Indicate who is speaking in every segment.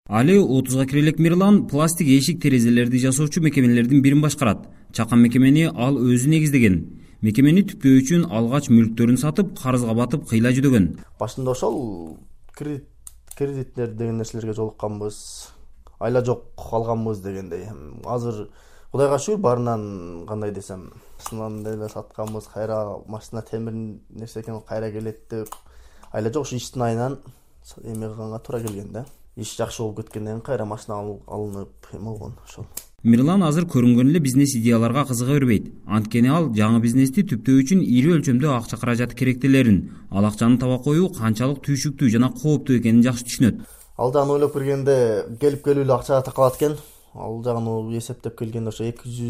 Speaker 1: Али 30га кире элек Мирлан пластик эшик терезелерди жасоочу мекемелердин бирин башкарат. Чакан мекемени ал өзү негиздеген. Мекемени түптөө үчүн алгач мүлктөрүн сатып, карызга батып кыйла жүдөгөн.
Speaker 2: Башында ошол кредиттер деген нерселерге жолукканбыз. Айла жок алганбыз дегендей. Азыр Кудайга шүгүр баарынан кандай десем, сынан деле сатканбыз, кайра машина темир нерсе экен кайра келет деп. Айла жок ушу иштин айынан эме кылганга туура келген да. Иш жакшы болуп кеткенден кайра машина алынып эме болгон ошол.
Speaker 1: Мирлан азыр көрүнгөн эле бизнес идеяларга кызыга бербейт. Анткени ал жаңы бизнести түптөө үчүн ири өлчөмдө акча каражаты керектелерин, ал акчаны таба коюу канчалык түйшүктүү жана кооптуу экенин жакшы түшүнөт.
Speaker 2: Ал жагын ойлоп киргенде келип келүүлүү акчага такалат экен. Ал жагын эсептеп келгенде ошо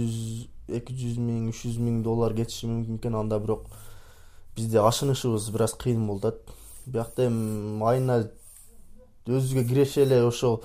Speaker 2: 200 миң, 300 миң доллар кетиши мүмкүн экен. Анда бирок бизде ашынышыбыз бир аз кыйын болду. Биякта эми айына өзүгө киреше эле ошо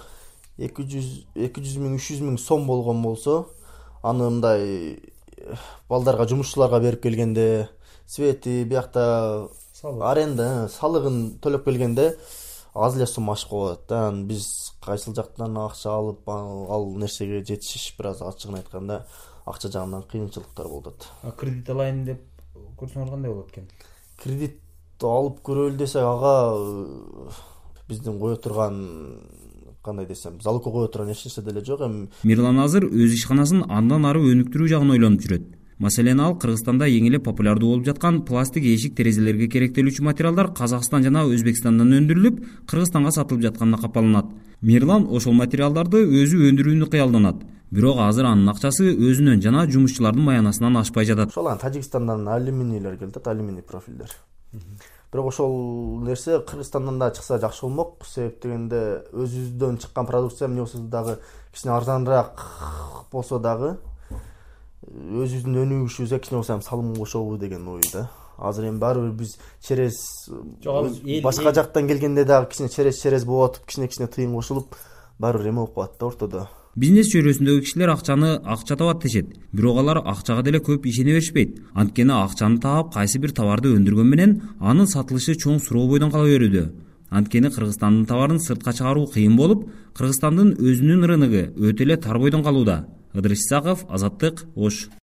Speaker 2: 200 миң, 300 миң сом болгон болсо, аны мындай балдарга, жумушчуларга берип келгенде, свети, биякта аренда, салыгын төлөп келгенде аз эле сум ашып калат да. Биз кайсыл жактан акча алып ал нерсеге жетишиш бир аз ачыгын айтканда акча жагынан кыйынчылыктар болот.
Speaker 3: Кредит алайын деп көрсөңөр кандай болот экен?
Speaker 2: Кредит алып көрөлү десек, ага биздин кое турган кандай десем, залогко кое турган эч нерсе деле жок. Эми
Speaker 1: Мирлан азыр өз ишканасын андан ары өнүктүрүү жагын ойлонуп жүрөт. Маселен, ал Кыргызстанда эң эле популярдуу болуп жаткан пластик эшик терезелерге керектелүүчү материалдар Казакстан жана Өзбекстандан өндүрүлүп, Кыргызстанга сатылып жатканына капаланат. Мирлан ошол материалдарды өзү өндүрүүнү кыялданат. Бирок азыр анын акчасы өзүнөн жана жумушчулардын маянасынан ашпай жатат.
Speaker 2: Ошол Тажикстандан алюминийлер келет, алюминий профилдер. Бирок ошол нерсе Кыргызстандан да чыкса жакшы болмок. Себеп дегенде өзүбүздөн чыккан продукция эмне болсо дагы кичине арзаныраак болсо дагы өзүбүздүн өнүгүшүбүзгө кичине болсо салым кошобу деген ой да. Азыр эми баары бир биз через башка жактан келгенде дагы кичине через болуп атып, кичине тыйын кошулуп, баары бир эме болуп калат да ортодо.
Speaker 1: Бизнес чөйрөсүндөгү кишилер акча табат дешет. Бирок алар акчага деле көп ишене беришпейт. Анткени акчаны таап, кайсы бир товарды өндүргөн менен анын сатылышы чоң суроо бойдон кала берүүдө. Анткени Кыргызстандын товарын сыртка чыгаруу кыйын болуп, Кыргызстандын өзүнүн рыногу өтө эле тар бойдон калууда. Ыдырыш Исаков, Азаттык, Ош.